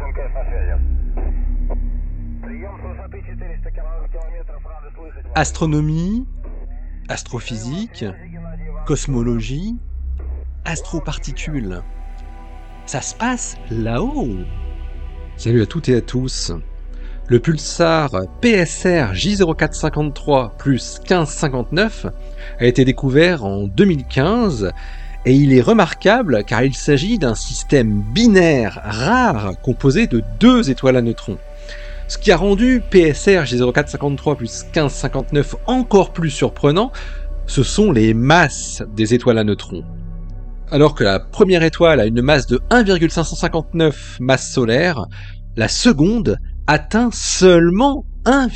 МКС на связи. Прием с высоты 400 километров, рады слышать вас. Astronomie, astrophysique, cosmologie, astroparticules. Ça se passe là-haut. Salut à toutes et à tous. Le pulsar PSR J0453 plus 1559 a été découvert en 2015 et il est remarquable car il s'agit d'un système binaire rare composé de deux étoiles à neutrons. Ce qui a rendu PSR J0453 plus 1559 encore plus surprenant, ce sont les masses des étoiles à neutrons. Alors que la première étoile a une masse de 1,559 masses solaires, la seconde atteint seulement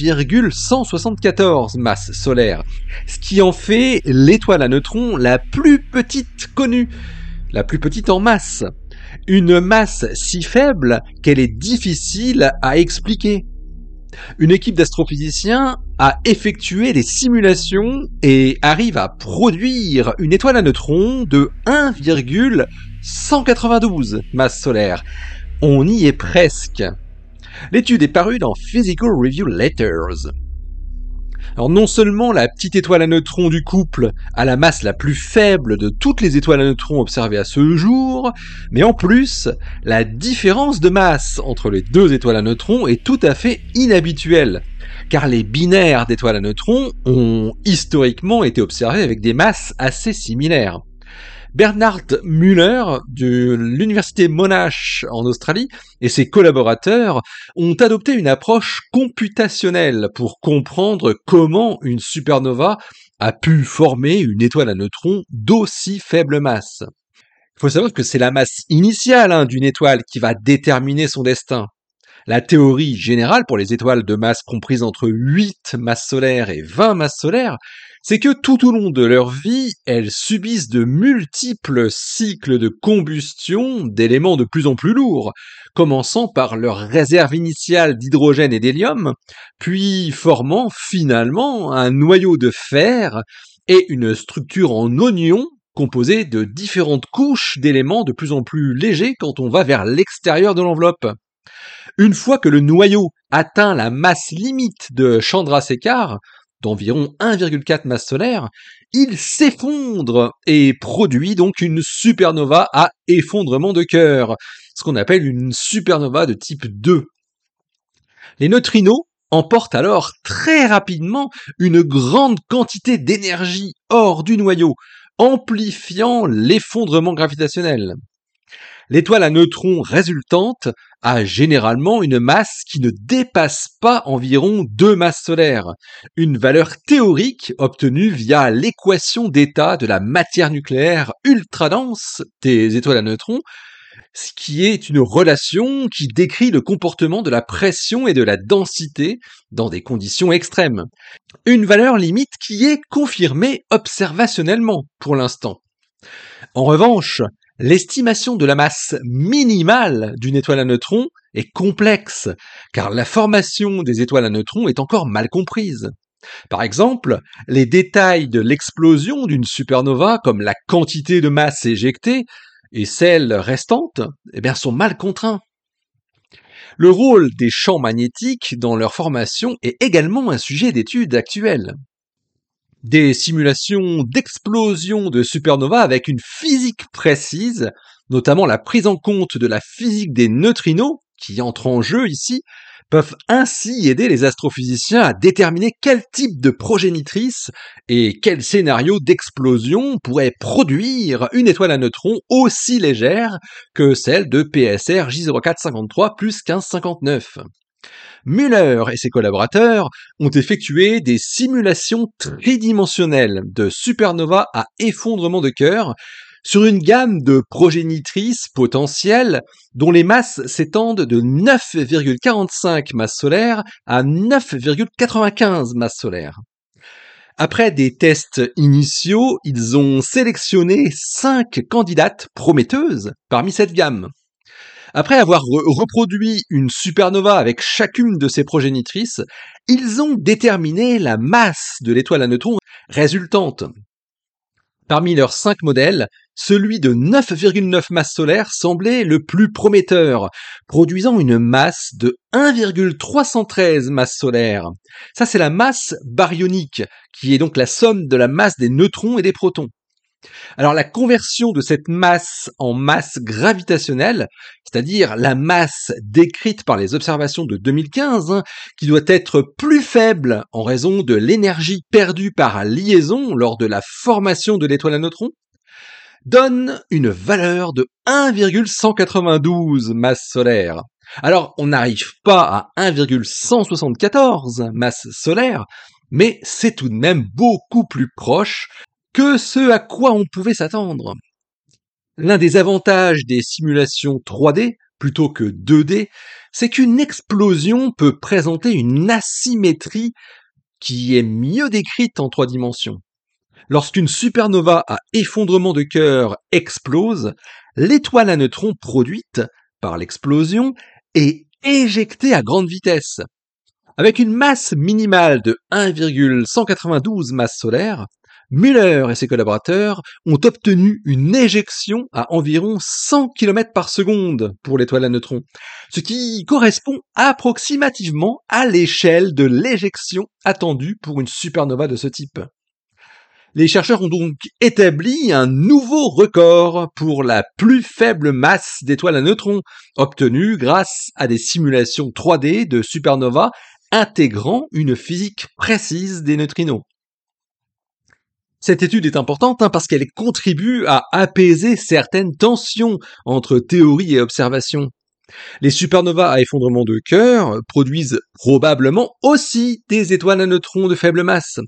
1,174 masses solaires, ce qui en fait l'étoile à neutrons la plus petite connue, la plus petite en masse. Une masse si faible qu'elle est difficile à expliquer. Une équipe d'astrophysiciens a effectué des simulations et arrive à produire une étoile à neutrons de 1,192 masses solaires. On y est presque. L'étude est parue dans Physical Review Letters. Alors non seulement la petite étoile à neutrons du couple a la masse la plus faible de toutes les étoiles à neutrons observées à ce jour, mais en plus, la différence de masse entre les deux étoiles à neutrons est tout à fait inhabituelle, car les binaires d'étoiles à neutrons ont historiquement été observés avec des masses assez similaires. Bernard Müller de l'université Monash en Australie et ses collaborateurs ont adopté une approche computationnelle pour comprendre comment une supernova a pu former une étoile à neutrons d'aussi faible masse. Il faut savoir que c'est la masse initiale d'une étoile qui va déterminer son destin. La théorie générale pour les étoiles de masse comprise entre 8 masses solaires et 20 masses solaires, c'est que tout au long de leur vie, elles subissent de multiples cycles de combustion d'éléments de plus en plus lourds, commençant par leur réserve initiale d'hydrogène et d'hélium, puis formant finalement un noyau de fer et une structure en oignon composée de différentes couches d'éléments de plus en plus légers quand on va vers l'extérieur de l'enveloppe. Une fois que le noyau atteint la masse limite de Chandrasekhar, d'environ 1,4 masse solaire, il s'effondre et produit donc une supernova à effondrement de cœur, ce qu'on appelle une supernova de type 2. Les neutrinos emportent alors très rapidement une grande quantité d'énergie hors du noyau, amplifiant l'effondrement gravitationnel. L'étoile à neutrons résultante a généralement une masse qui ne dépasse pas environ 2 masses solaires, une valeur théorique obtenue via l'équation d'état de la matière nucléaire ultra dense des étoiles à neutrons, ce qui est une relation qui décrit le comportement de la pression et de la densité dans des conditions extrêmes. Une valeur limite qui est confirmée observationnellement pour l'instant. En revanche, l'estimation de la masse minimale d'une étoile à neutrons est complexe, car la formation des étoiles à neutrons est encore mal comprise. Par exemple, les détails de l'explosion d'une supernova, comme la quantité de masse éjectée, et celles restantes, sont mal contraints. Le rôle des champs magnétiques dans leur formation est également un sujet d'étude actuel. Des simulations d'explosion de supernova avec une physique précise, notamment la prise en compte de la physique des neutrinos, qui entre en jeu ici, peuvent ainsi aider les astrophysiciens à déterminer quel type de progénitrice et quel scénario d'explosion pourrait produire une étoile à neutrons aussi légère que celle de PSR J0453 plus 1559. Müller et ses collaborateurs ont effectué des simulations tridimensionnelles de supernova à effondrement de cœur sur une gamme de progénitrices potentielles dont les masses s'étendent de 9,45 masses solaires à 9,95 masses solaires. Après des tests initiaux, ils ont sélectionné 5 candidates prometteuses parmi cette gamme. Après avoir reproduit une supernova avec chacune de ses progénitrices, ils ont déterminé la masse de l'étoile à neutrons résultante. Parmi leurs 5 modèles, celui de 9,9 masses solaires semblait le plus prometteur, produisant une masse de 1,313 masses solaires. Ça, c'est la masse baryonique, qui est donc la somme de la masse des neutrons et des protons. Alors la conversion de cette masse en masse gravitationnelle, c'est-à-dire la masse décrite par les observations de 2015, qui doit être plus faible en raison de l'énergie perdue par liaison lors de la formation de l'étoile à neutrons, donne une valeur de 1,192 masses solaires. Alors on n'arrive pas à 1,174 masses solaires, mais c'est tout de même beaucoup plus proche que ce à quoi on pouvait s'attendre. L'un des avantages des simulations 3D plutôt que 2D, c'est qu'une explosion peut présenter une asymétrie qui est mieux décrite en 3 dimensions. Lorsqu'une supernova à effondrement de cœur explose, l'étoile à neutrons produite par l'explosion est éjectée à grande vitesse. Avec une masse minimale de 1,192 masses solaires, Müller et ses collaborateurs ont obtenu une éjection à environ 100 km par seconde pour l'étoile à neutrons, ce qui correspond approximativement à l'échelle de l'éjection attendue pour une supernova de ce type. Les chercheurs ont donc établi un nouveau record pour la plus faible masse d'étoiles à neutrons, obtenue grâce à des simulations 3D de supernova intégrant une physique précise des neutrinos. Cette étude est importante parce qu'elle contribue à apaiser certaines tensions entre théorie et observation. Les supernovas à effondrement de cœur produisent probablement aussi des étoiles à neutrons de faible masse,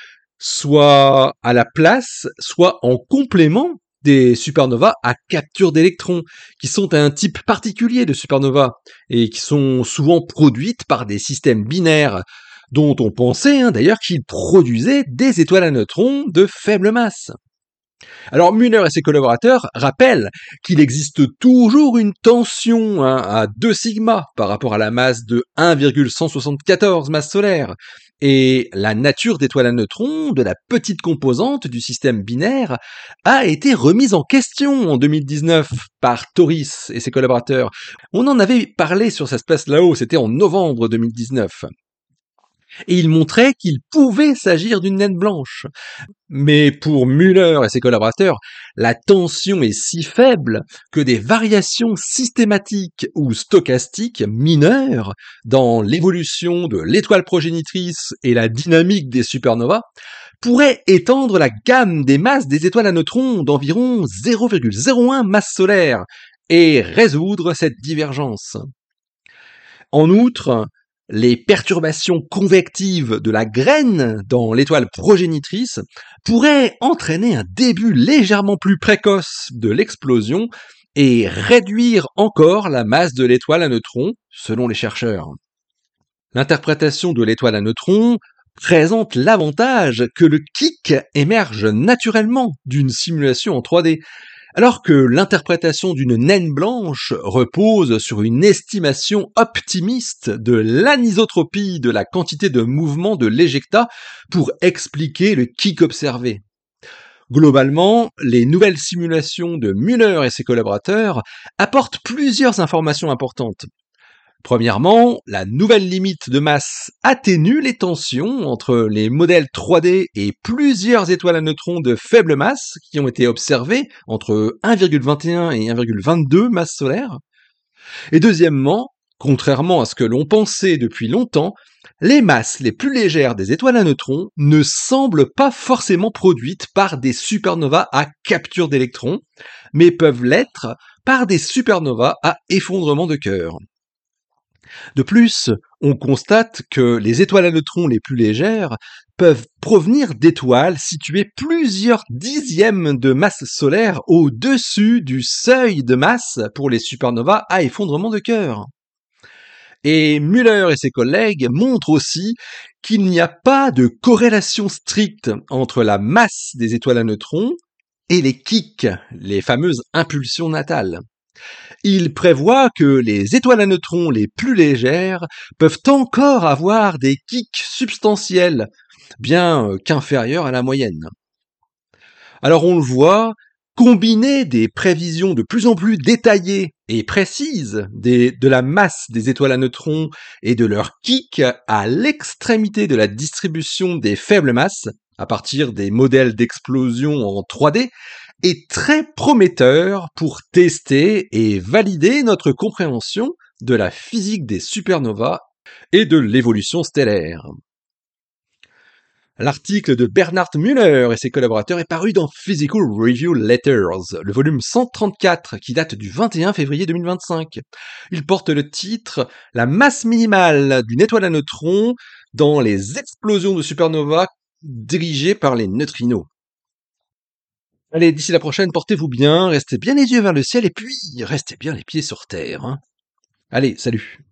soit à la place, soit en complément des supernovas à capture d'électrons, qui sont un type particulier de supernova, et qui sont souvent produites par des systèmes binaires, dont on pensait d'ailleurs qu'ils produisaient des étoiles à neutrons de faible masse. Alors Müller et ses collaborateurs rappellent qu'il existe toujours une tension à 2 sigma par rapport à la masse de 1,174 masses solaires, et la nature d'étoile à neutrons de la petite composante du système binaire a été remise en question en 2019 par Toris et ses collaborateurs. On en avait parlé sur cette place là-haut, c'était en novembre 2019. Et il montrait qu'il pouvait s'agir d'une naine blanche. Mais pour Müller et ses collaborateurs, la tension est si faible que des variations systématiques ou stochastiques mineures dans l'évolution de l'étoile progénitrice et la dynamique des supernovas pourraient étendre la gamme des masses des étoiles à neutrons d'environ 0,01 masse solaire et résoudre cette divergence. En outre, les perturbations convectives de la graine dans l'étoile progénitrice pourraient entraîner un début légèrement plus précoce de l'explosion et réduire encore la masse de l'étoile à neutrons, selon les chercheurs. L'interprétation de l'étoile à neutrons présente l'avantage que le kick émerge naturellement d'une simulation en 3D, alors que l'interprétation d'une naine blanche repose sur une estimation optimiste de l'anisotropie de la quantité de mouvement de l'éjecta pour expliquer le kick observé. Globalement, les nouvelles simulations de Müller et ses collaborateurs apportent plusieurs informations importantes. Premièrement, la nouvelle limite de masse atténue les tensions entre les modèles 3D et plusieurs étoiles à neutrons de faible masse qui ont été observées entre 1,21 et 1,22 masses solaires. Et deuxièmement, contrairement à ce que l'on pensait depuis longtemps, les masses les plus légères des étoiles à neutrons ne semblent pas forcément produites par des supernovas à capture d'électrons, mais peuvent l'être par des supernovas à effondrement de cœur. De plus, on constate que les étoiles à neutrons les plus légères peuvent provenir d'étoiles situées plusieurs dixièmes de masse solaire au-dessus du seuil de masse pour les supernovas à effondrement de cœur. Et Müller et ses collègues montrent aussi qu'il n'y a pas de corrélation stricte entre la masse des étoiles à neutrons et les kicks, les fameuses impulsions natales. Il prévoit que les étoiles à neutrons les plus légères peuvent encore avoir des kicks substantiels, bien qu'inférieurs à la moyenne. Alors on le voit, combiner des prévisions de plus en plus détaillées et précises de la masse des étoiles à neutrons et de leur kick à l'extrémité de la distribution des faibles masses, à partir des modèles d'explosion en 3D, est très prometteur pour tester et valider notre compréhension de la physique des supernovas et de l'évolution stellaire. L'article de Bernhard Müller et ses collaborateurs est paru dans Physical Review Letters, le volume 134, qui date du 21 février 2025. Il porte le titre « La masse minimale d'une étoile à neutrons dans les explosions de supernovas dirigées par les neutrinos ». Allez, d'ici la prochaine, portez-vous bien, restez bien les yeux vers le ciel et puis restez bien les pieds sur terre. Allez, salut.